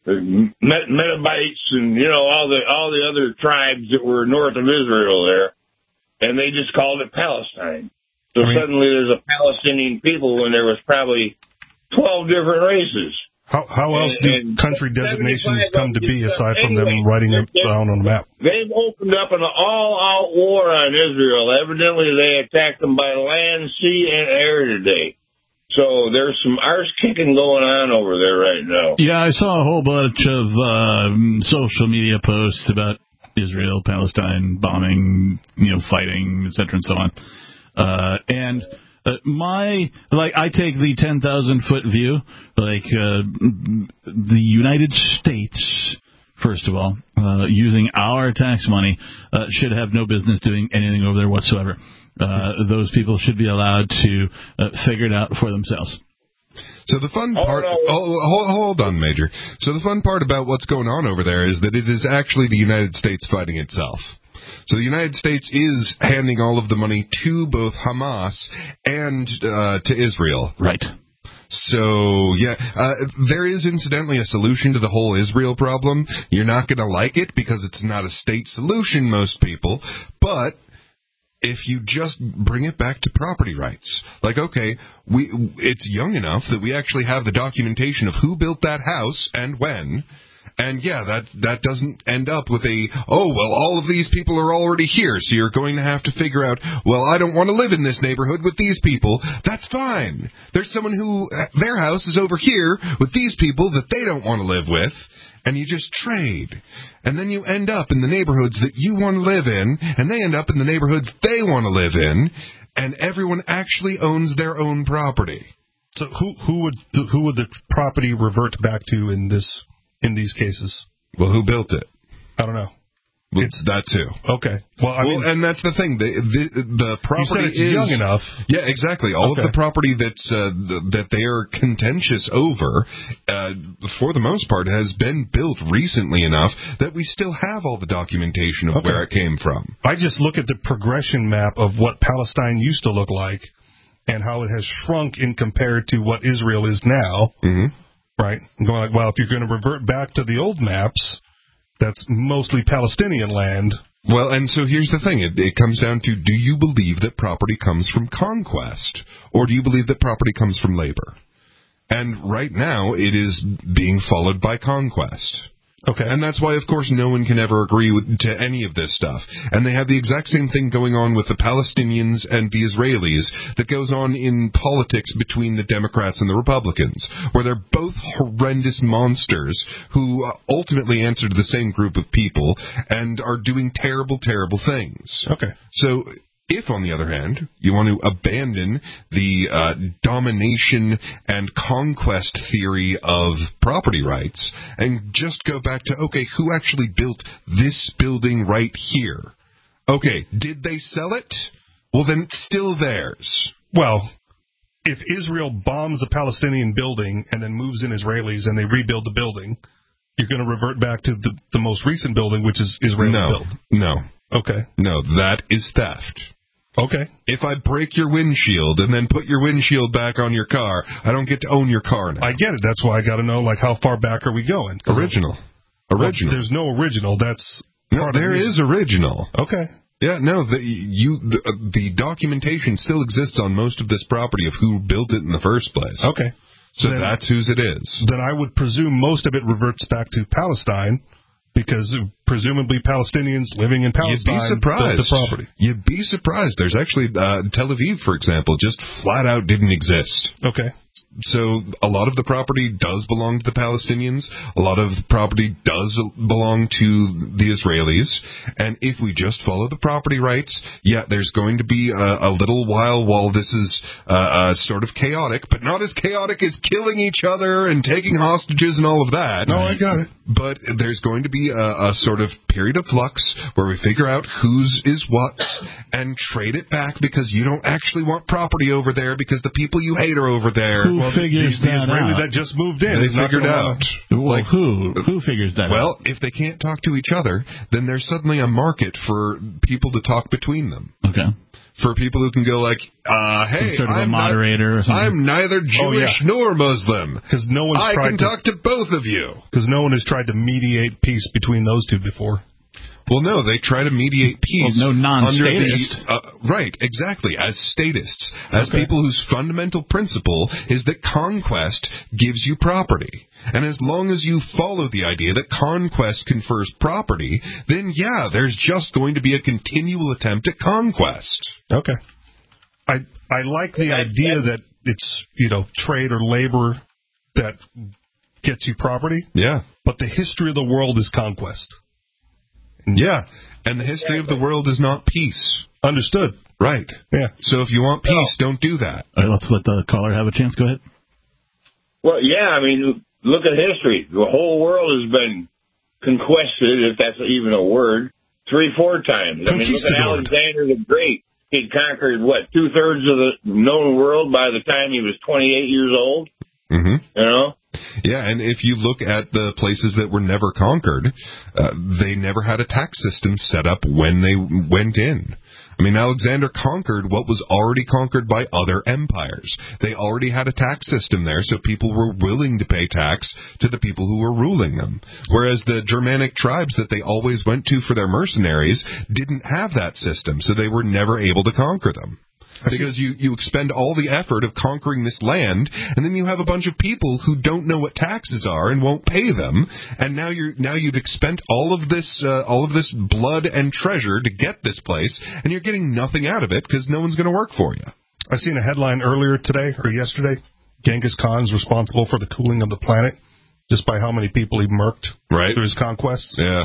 Medabites and, you know, all the all the other tribes that were north of Israel there, and they just called it Palestine. So I mean, suddenly there's a Palestinian people when there was probably twelve different races. How how else do and country designations come to be aside from anyway, them writing it down on the map? They've opened up an all-out war on Israel. Evidently, they attacked them by land, sea, and air today. So there's some arse kicking going on over there right now. Yeah, I saw a whole bunch of uh, social media posts about Israel, Palestine, bombing, you know, fighting, et cetera, and so on. Uh, and uh, my, like, I take the ten thousand foot view, like, uh, the United States, first of all, uh, using our tax money, uh, should have no business doing anything over there whatsoever. Uh, those people should be allowed to uh, figure it out for themselves. So the fun part, oh, hold, hold on, Major. So the fun part about what's going on over there is that it is actually the United States fighting itself. So the United States is handing all of the money to both Hamas and uh, to Israel. Right. So, yeah, uh, there is incidentally a solution to the whole Israel problem. You're not going to like it because it's not a state solution, most people, but if you just bring it back to property rights. Like, okay, we it's young enough that we actually have the documentation of who built that house and when. And, yeah, that, that doesn't end up with a, oh, well, all of these people are already here, so you're going to have to figure out, well, I don't want to live in this neighborhood with these people. That's fine. There's someone who, their house is over here with these people that they don't want to live with. And you just trade. And then you end up in the neighborhoods that you want to live in, and they end up in the neighborhoods they want to live in, and everyone actually owns their own property. So who who would who would the property revert back to in this in these cases? Well, who built it? I don't know. Well, it's that too. Okay. Well, I well, mean, and that's the thing. The the, the property you said it's is young enough. Yeah, exactly. All okay. of the property that's uh, th- that they are contentious over, uh, for the most part, has been built recently enough that we still have all the documentation of okay. where it came from. I just look at the progression map of what Palestine used to look like and how it has shrunk in compared to what Israel is now. Mm-hmm. Right? I'm going like, well, if you're going to revert back to the old maps, that's mostly Palestinian land. Well, and so here's the thing. It, it comes down to, do you believe that property comes from conquest? Or do you believe that property comes from labor? And right now, it is being followed by conquest. Okay. And that's why, of course, no one can ever agree with, to any of this stuff. And they have the exact same thing going on with the Palestinians and the Israelis that goes on in politics between the Democrats and the Republicans, where they're both horrendous monsters who ultimately answer to the same group of people and are doing terrible, terrible things. Okay. So if, on the other hand, you want to abandon the uh, domination and conquest theory of property rights and just go back to, okay, who actually built this building right here? Okay, did they sell it? Well, then it's still theirs. Well, if Israel bombs a Palestinian building and then moves in Israelis and they rebuild the building, you're going to revert back to the, the most recent building, which is Israeli no, built. No. Okay. No, that is theft. Okay. If I break your windshield and then put your windshield back on your car, I don't get to own your car now. I get it. That's why I got to know, like, how far back are we going? Original. Original. Well, there's no original. That's no, part there of the is original. Okay. Yeah, no, the, you, the, the documentation still exists on most of this property of who built it in the first place. Okay. So then, that's whose it is. Then I would presume most of it reverts back to Palestine, because presumably Palestinians living in Palestine You'd be surprised. built the property. You'd be surprised. There's actually uh, Tel Aviv, for example, just flat out didn't exist. Okay. So a lot of the property does belong to the Palestinians. A lot of the property does belong to the Israelis. And if we just follow the property rights, yeah, there's going to be a, a little while while this is uh, uh, sort of chaotic, but not as chaotic as killing each other and taking hostages and all of that. No, I got it. But there's going to be a, a sort of period of flux where we figure out whose is what and trade it back because you don't actually want property over there because the people you hate are over there. Who well, figures the, the that Israeli out? that just moved in They is not figured out. Well, like, who who figures that well, out? Well, if they can't talk to each other, then there's suddenly a market for people to talk between them. Okay. For people who can go like, uh, hey, sort of I'm a moderator not, or something. I'm neither Jewish oh, yeah. nor Muslim. Because no one's I tried can to, talk to both of you. Because no one has tried to mediate peace between those two before. Well, no, they try to mediate peace. Well, no non-statist. Under the, uh, right, exactly, as statists, as okay. people whose fundamental principle is that conquest gives you property. And as long as you follow the idea that conquest confers property, then yeah, there's just going to be a continual attempt at conquest. Okay. I I like the idea that it's, you know, trade or labor that gets you property. Yeah. But the history of the world is conquest. Yeah, and the history of the world is not peace. Understood. Right. Yeah. So if you want peace, don't do that. All right, let's let the caller have a chance. Go ahead. Well, yeah, I mean, look at history. The whole world has been conquested, if that's even a word, three, four times. I mean, look at Alexander the Great. He'd conquered, what, two-thirds of the known world by the time he was twenty-eight years old? Mm-hmm. You know? Yeah, and if you look at the places that were never conquered, uh, they never had a tax system set up when they went in. I mean, Alexander conquered what was already conquered by other empires. They already had a tax system there, so people were willing to pay tax to the people who were ruling them. Whereas the Germanic tribes that they always went to for their mercenaries didn't have that system, so they were never able to conquer them. Because you, you expend all the effort of conquering this land, and then you have a bunch of people who don't know what taxes are and won't pay them, and now you're now you've expended all of this uh, all of this blood and treasure to get this place, and you're getting nothing out of it because no one's going to work for you. I seen a headline earlier today or yesterday. Genghis Khan's responsible for the cooling of the planet just by how many people he murked right. through his conquests. Yeah.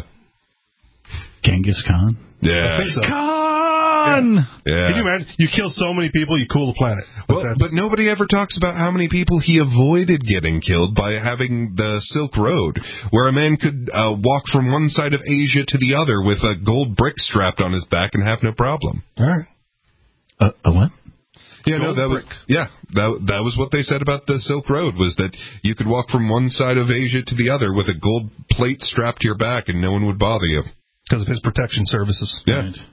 Genghis Khan. Yeah. I think so. Khan. Yeah. Can you imagine? You kill so many people, you cool the planet. But, well, but nobody ever talks about how many people he avoided getting killed by having the Silk Road, where a man could uh, walk from one side of Asia to the other with a gold brick strapped on his back and have no problem. All right. Uh, a what? Yeah, gold no, that brick. was yeah, that that was what they said about the Silk Road, was that you could walk from one side of Asia to the other with a gold plate strapped to your back and no one would bother you because of his protection services. Yeah. Right.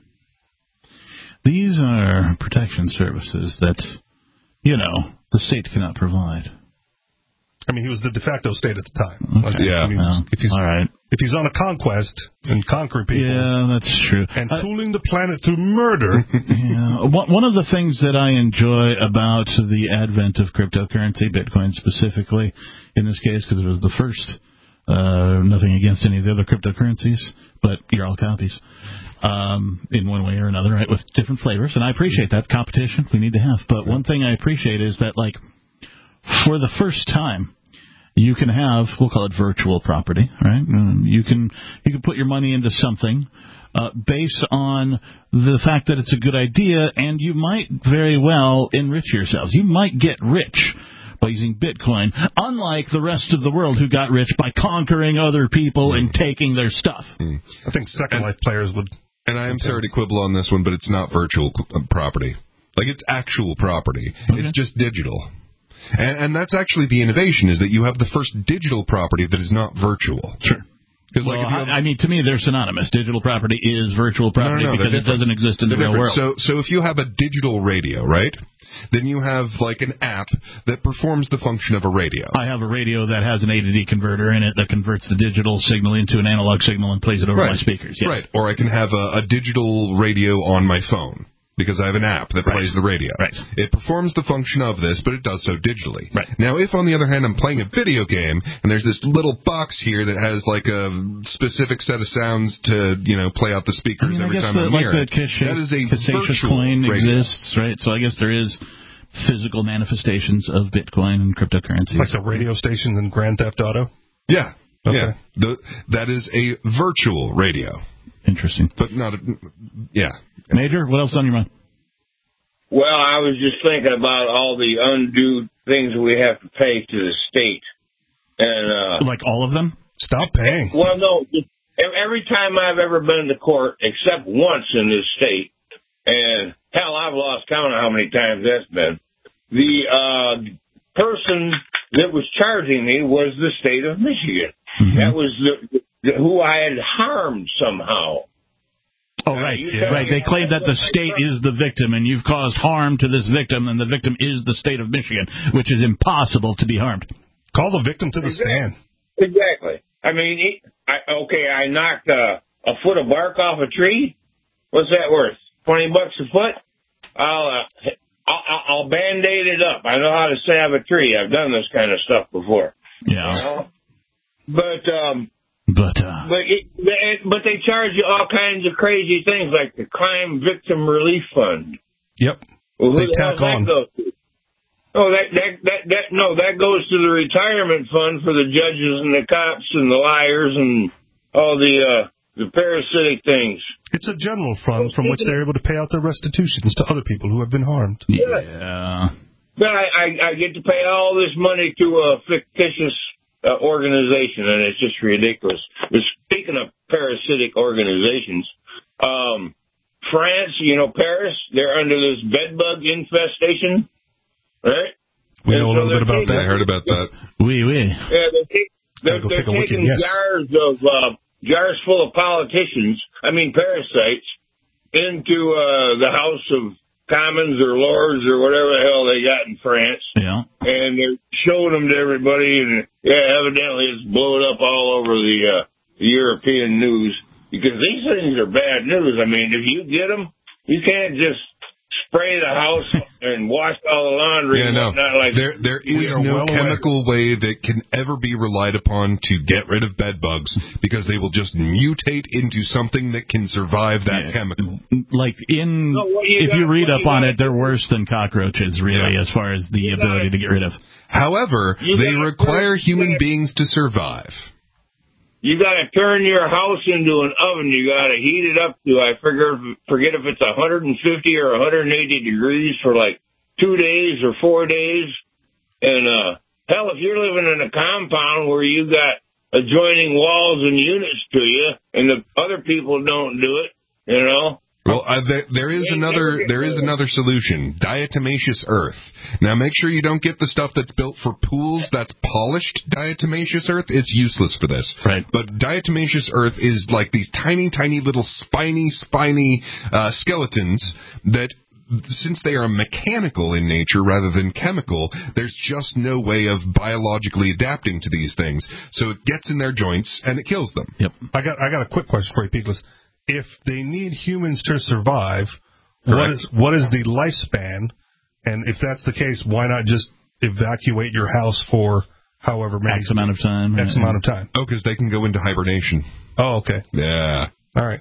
These are protection services that, you know, the state cannot provide. I mean, he was the de facto state at the time. Okay. Yeah. I mean, well, if he's, all right. If he's on a conquest and conquering people. Yeah, that's true. And I, cooling the planet through murder. Yeah. One of the things that I enjoy about the advent of cryptocurrency, Bitcoin specifically, in this case, because it was the first, uh, nothing against any of the other cryptocurrencies, but you're all copies. Um, in one way or another, right, with different flavors, and I appreciate that competition we need to have. But one thing I appreciate is that, like, for the first time, you can have, we'll call it virtual property, right? You can you can put your money into something uh, based on the fact that it's a good idea, and you might very well enrich yourselves. You might get rich by using Bitcoin, unlike the rest of the world who got rich by conquering other people and taking their stuff. I think Second Life players would. And I am sorry to quibble on this one, but it's not virtual property. Like, it's actual property. Okay. It's just digital. And, and that's actually the innovation, is that you have the first digital property that is not virtual. Sure. Well, like have, I mean, to me, they're synonymous. Digital property is virtual property no, no, no, because it doesn't exist in the real world. So, so if you have a digital radio, right? Then you have, like, an app that performs the function of a radio. I have a radio that has an A to D converter in it that converts the digital signal into an analog signal and plays it over right. my speakers. Yes. Right. Or I can have a, a digital radio on my phone. because I have an app that Right. plays the radio. Right. It performs the function of this, but it does so digitally. Right. Now, if on the other hand I'm playing a video game and there's this little box here that has like a specific set of sounds to, you know, play out the speakers I mean, every I guess time the, I'm like near the it, Cash- that is a Cassatius virtual coin radio. exists, right? So I guess there is physical manifestations of Bitcoin and cryptocurrency. Like the radio stations in Grand Theft Auto? Yeah. Okay. Yeah. The, that is a virtual radio. Interesting. But not a, yeah. Major, what else on your mind? Well, I was just thinking about all the undue things we have to pay to the state. And uh, Like all of them? Stop paying. Well, no. Every time I've ever been to court, except once in this state, and hell, I've lost count of how many times that's been, the uh, person that was charging me was the state of Michigan. Mm-hmm. That was the, the, who I had harmed somehow. Oh, right. Right. They claim that the state is the victim, and you've caused harm to this victim, and the victim is the state of Michigan, which is impossible to be harmed. Call the victim to the Exactly. stand. Exactly. I mean, it, I, okay, I knocked a, a foot of bark off a tree. What's that worth? Twenty bucks a foot? I'll, uh, I'll, I'll Band-Aid it up. I know how to salve a tree. I've done this kind of stuff before. Yeah. You know? But, um, But, uh, but, it, but they charge you all kinds of crazy things, like the Crime Victim Relief Fund. Yep. Well, who They the hell tack does on. that go to? Oh, that, that, that, that, no, that goes to the retirement fund for the judges and the cops and the liars and all the, uh, the parasitic things. It's a general fund from which they're able to pay out their restitutions to other people who have been harmed. Yeah. But I, I, I get to pay all this money to a fictitious uh, organization, and it's just ridiculous. But speaking of parasitic organizations, um, France, you know, Paris, they're under this bedbug infestation, right? We And know a so little bit they're about taking- that. I heard about that. Oui, oui. Yeah, they take, they're, Gotta go they're take a look taking at- yes. jars of uh, jars full of politicians, I mean parasites, into uh, the House of Commons or Lords or whatever the hell they got in France. Yeah. And they're showing them to everybody, and yeah, evidently it's blowing up all over the, uh, the European news, because these things are bad news. I mean, if you get them, you can't just spray the house and wash all the laundry Yeah, and no. whatnot. Like, There, there is are no well aware. chemical way that can ever be relied upon to get rid of bed bugs, because they will just mutate into something that can survive that Yeah. chemical. Like, in, No, what you if you got- read what up you on got- it, they're worse than cockroaches, really, Yeah. as far as the You ability gotta- to get rid of. However, You they gotta require first- human yeah. beings to survive. you got to turn your house into an oven. You got to heat it up to, I figure, forget if it's one hundred fifty or one hundred eighty degrees for like two days or four days. And, uh, hell, if you're living in a compound where you got adjoining walls and units to you and the other people don't do it, you know, Well, uh, there, there is They another never get there is rid of it. another solution: diatomaceous earth. Now, make sure you don't get the stuff that's built for pools. That's polished diatomaceous earth. It's useless for this. Right. But diatomaceous earth is like these tiny, tiny little spiny, spiny uh, skeletons that, since they are mechanical in nature rather than chemical, there's just no way of biologically adapting to these things. So it gets in their joints and it kills them. Yep. I got I got a quick question for you, Peakless. If they need humans to survive, what Correct. is what is the lifespan? And if that's the case, why not just evacuate your house for however many X amount of time. X right? amount of time? Oh, because they can go into hibernation. Oh, okay. Yeah. All right.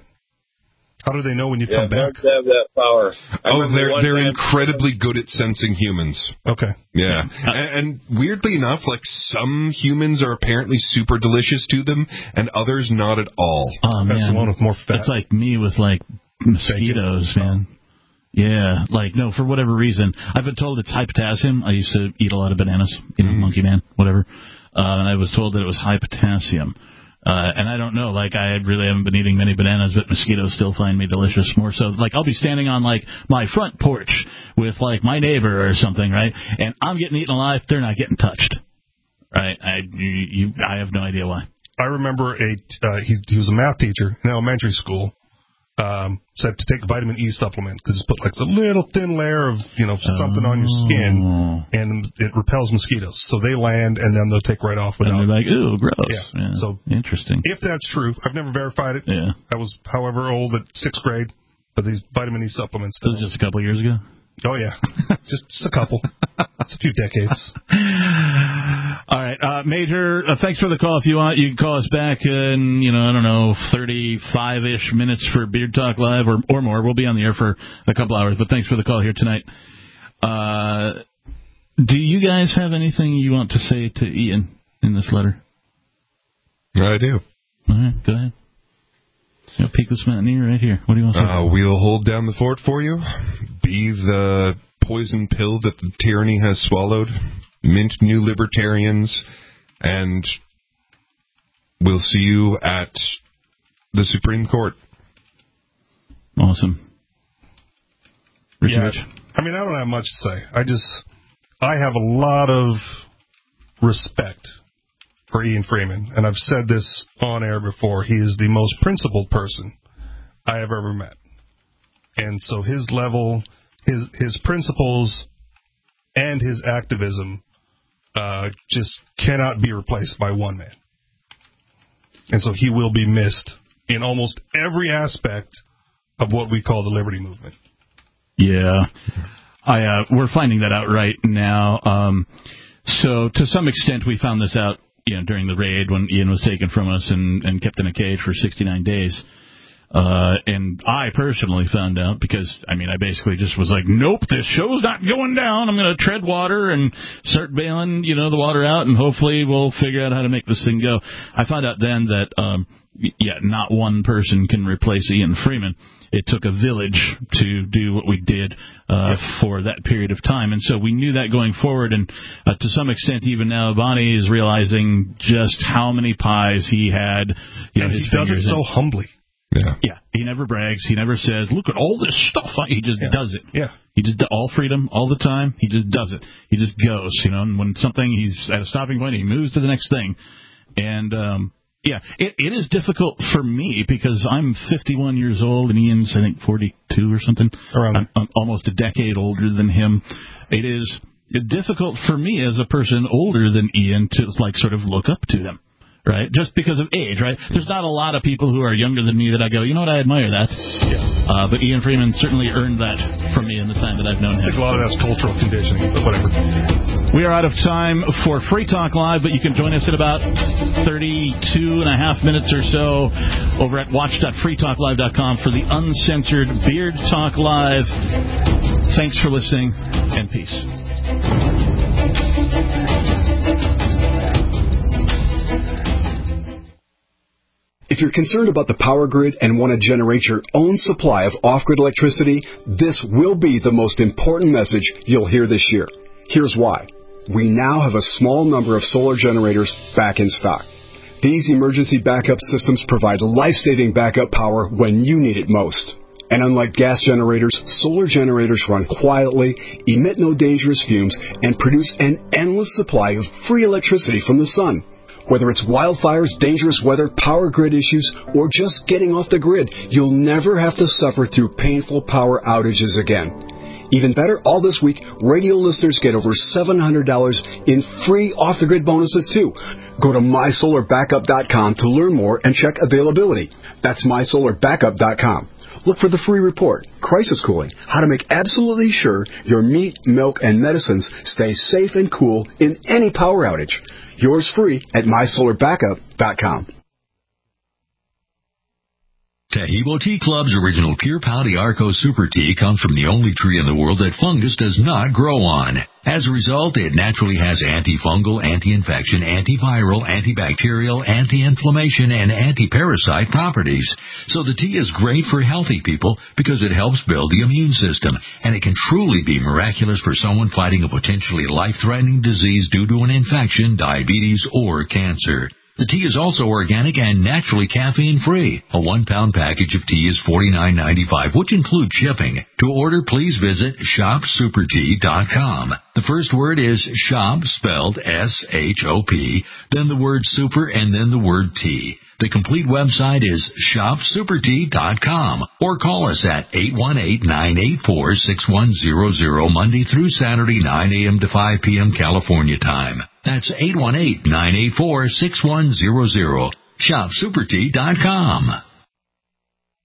How do they know when you yeah, come back? bugs have that power. I Oh, remember they're one they're time- incredibly good at sensing humans. Okay. Yeah, and, and weirdly enough, like some humans are apparently super delicious to them, and others not at all. Oh, man. That's the one with more fat. That's like me with, like, mosquitoes, man. Yeah, like, no, for whatever reason. I've been told it's high potassium. I used to eat a lot of bananas, you know, Mm. monkey man, whatever. Uh, and I was told that it was high potassium. Uh, and I don't know, like, I really haven't been eating many bananas, but mosquitoes still find me delicious. More so, like, I'll be standing on, like, my front porch with, like, my neighbor or something, right? And I'm getting eaten alive, they're not getting touched. Right? I, you, you, I have no idea why. I remember a uh, he, he was a math teacher in elementary school. Um, said to take a vitamin E supplement because it's put like a little thin layer of you know something on your skin, and it repels mosquitoes. So they land and then they'll take right off without. And they're like, ooh, gross. Yeah. Yeah. So interesting. if that's true, I've never verified it. Yeah. I was, however old, at sixth grade. for these vitamin E supplements. This was just a couple of years ago? Oh, yeah. just, just a couple. It's a few decades. All right. Uh, Major, uh, thanks for the call. If you want, you can call us back in, you know, I don't know, thirty-five-ish minutes for Beard Talk Live or, or more. We'll be on the air for a couple hours, but thanks for the call here tonight. Uh, do you guys have anything you want to say to Ian in this letter? I do. All right, go ahead. You know, Peakless Mountaineer right here. What do you want to say? Uh, we'll hold down the fort for you. Be the poison pill that the tyranny has swallowed. Mint new libertarians. And we'll see you at the Supreme Court. Awesome. Richard yeah, Rich. I mean, I don't have much to say. I just, I have a lot of respect for Ian Freeman, and I've said this on air before. He is the most principled person I have ever met. And so his level, his his principles, and his activism uh, just cannot be replaced by one man. And so he will be missed in almost every aspect of what we call the liberty movement. Yeah, I uh, we're finding that out right now. Um, so to some extent, we found this out, you know, during the raid when Ian was taken from us and, and kept in a cage for sixty-nine days. Uh, and I personally found out because, I mean, I basically just was like, nope, this show's not going down. I'm going to tread water and start bailing, you know, the water out, and hopefully we'll figure out how to make this thing go. I found out then that, um, yeah, not one person can replace Ian Freeman. It took a village to do what we did uh, for that period of time. And so we knew that going forward. And uh, to some extent, even now, Bonnie is realizing just how many pies he had. You know, and his he does it so in. humbly. Yeah. Yeah. He never brags. He never says, look at all this stuff. He just yeah. does it. Yeah. He just, all freedom, all the time. He just does it. He just goes, you know, and when something, he's at a stopping point, he moves to the next thing. And, um, yeah, it, it is difficult for me because I'm fifty-one years old and Ian's, I think, forty-two or something. Around I'm, I'm almost a decade older than him. It is difficult for me as a person older than Ian to, like, sort of look up to them, right? Just because of age, right? There's not a lot of people who are younger than me that I go, you know what, I admire that. Yeah. Uh, but Ian Freeman certainly earned that from me in the time that I've known him. I think a lot of that's cultural conditioning, but whatever. We are out of time for Free Talk Live, but you can join us in about thirty-two and a half minutes or so over at watch dot free talk live dot com for the uncensored Beard Talk Live. Thanks for listening, and peace. If you're concerned about the power grid and want to generate your own supply of off-grid electricity, this will be the most important message you'll hear this year. Here's why. We now have a small number of solar generators back in stock. These emergency backup systems provide life-saving backup power when you need it most. And unlike gas generators, solar generators run quietly, emit no dangerous fumes, and produce an endless supply of free electricity from the sun. Whether it's wildfires, dangerous weather, power grid issues, or just getting off the grid, you'll never have to suffer through painful power outages again. Even better, all this week, radio listeners get over seven hundred dollars in free off-the-grid bonuses, too. Go to my solar backup dot com to learn more and check availability. That's my solar backup dot com. Look for the free report, Crisis Cooling, how to make absolutely sure your meat, milk, and medicines stay safe and cool in any power outage. Yours free at my solar backup dot com. Taheebo Tea Club's original Pure Pouty Arco Super Tea comes from the only tree in the world that fungus does not grow on. As a result, it naturally has antifungal, anti-infection, antiviral, antibacterial, anti-inflammation, and anti-parasite properties. So the tea is great for healthy people because it helps build the immune system, and it can truly be miraculous for someone fighting a potentially life-threatening disease due to an infection, diabetes, or cancer. The tea is also organic and naturally caffeine-free. A one-pound package of tea is forty-nine ninety-five, which includes shipping. To order, please visit shop super tea dot com. The first word is shop, spelled S H O P, then the word super, and then the word tea. The complete website is shop super tea dot com, or call us at eight one eight, nine eight four, six one zero zero Monday through Saturday, nine a.m. to five p.m. California time. That's eight one eight, nine eight four, six one zero zero. shop super tea dot com.